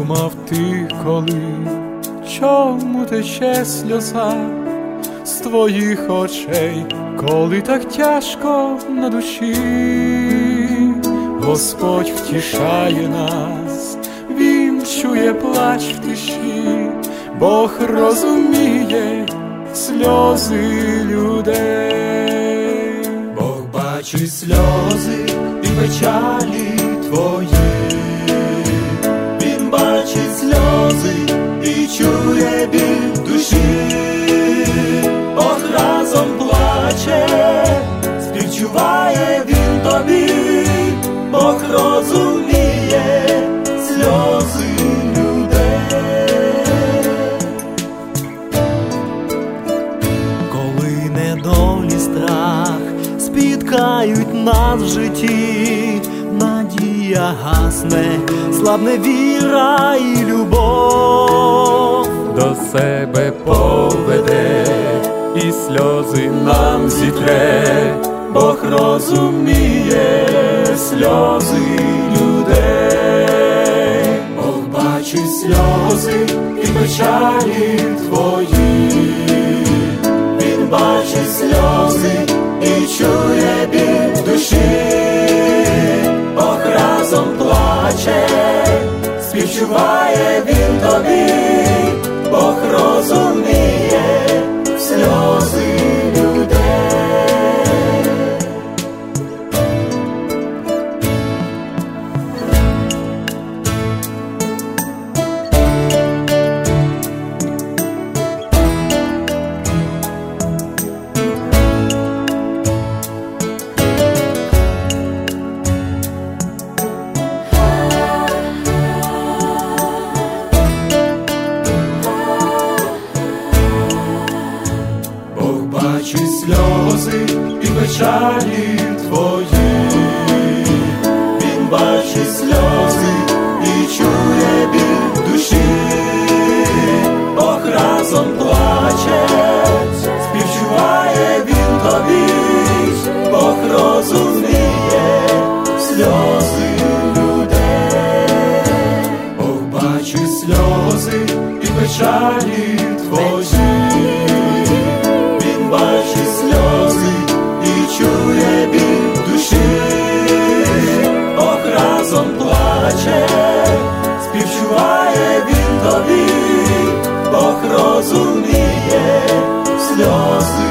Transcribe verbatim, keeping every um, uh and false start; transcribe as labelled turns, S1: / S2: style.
S1: думав ти коли, чому тече сльоза з твоїх очей, коли так тяжко на душі? Господь втішає нас, Він чує плач в тиші, Бог розуміє сльози людей.
S2: Бог бачить сльози і печалі твої, Він бачить сльози і чує біль душі. Бог разом плаче, співчуває Він тобі, Бог розуміє сльози людей. Коли недолі, страх спіткають нас в житті, надія гасне, слабне віра і любов,
S1: до себе поведе і сльози нам зітре.
S2: Бог розуміє сльози людей. Бог бачить сльози і печалі твої, Він бачить сльози і чує біль душі. Бог разом плаче, співчуває Він тобі, Бог розуміє сльози людей. Бачить сльози і печалі твої, Він бачить сльози і чує біль душі. Бог разом плаче, співчуває Він тобі, Бог розуміє сльози людей. Бог бачить сльози і печалі твої, бачить сльози і чує біль душі. Бог разом плаче, співчуває Він тобі, Бог розуміє сльози